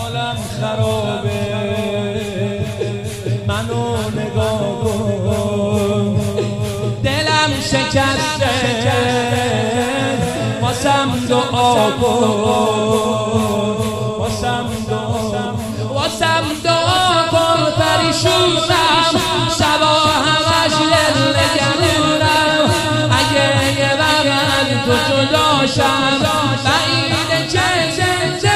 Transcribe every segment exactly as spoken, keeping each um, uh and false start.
حالم خرابه منو نگاه کن دلم شکسته واسم دعا کن واسم دعا واسم دعا کن پریشونم شبا همش لگنونم اگه یه وقت تو جداشم بعیده که زنده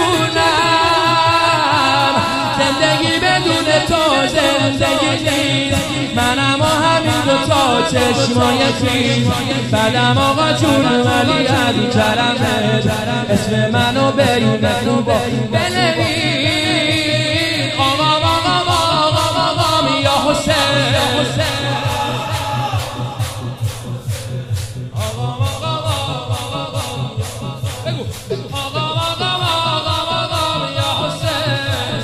بمونم زندگی بدون تو زندگی نیست منم و همین دوتا چشمای خیز بدم آقا جون ولی عدو کرمت اسم منو بین خوبا بنوین آقا آقا آقا آقا یا حسین آقا آقا آقا بگو آقا آقا آقا آقا یا حسین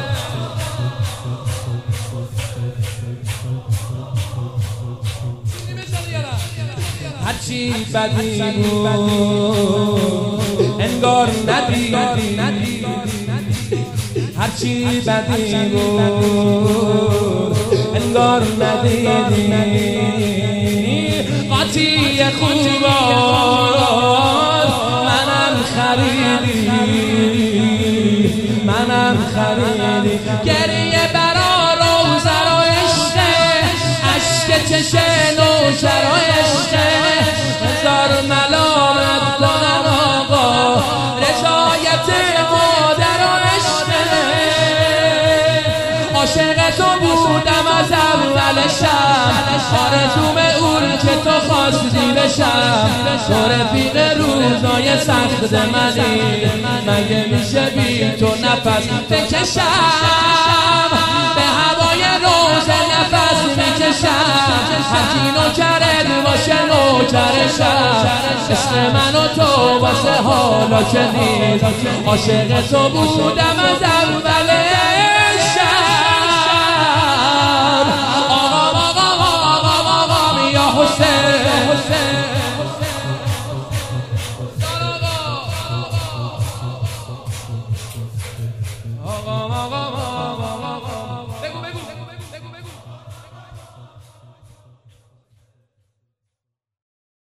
هرچی بدی بود انگار ندیدی هرچی بدی بود انگار ندیدی قاطی خوبا منم خریدی منم خریدی گریه برا روزه رو عشقه عشق چشن و شرا عشقه هزار ملامت کنم آقا رضایت مادر و عشقه عاشق تو بودم از اول شب آرزوم اون که تو خواستی بشم تو رفیق روزای سخت منی مگه میشه بی تو نفس بکشم به هوای روز نفس میکشم هرکی نوکرت باشه نوکرشم عشق من و تو واسه حالا که نیست عاشق تو بودم از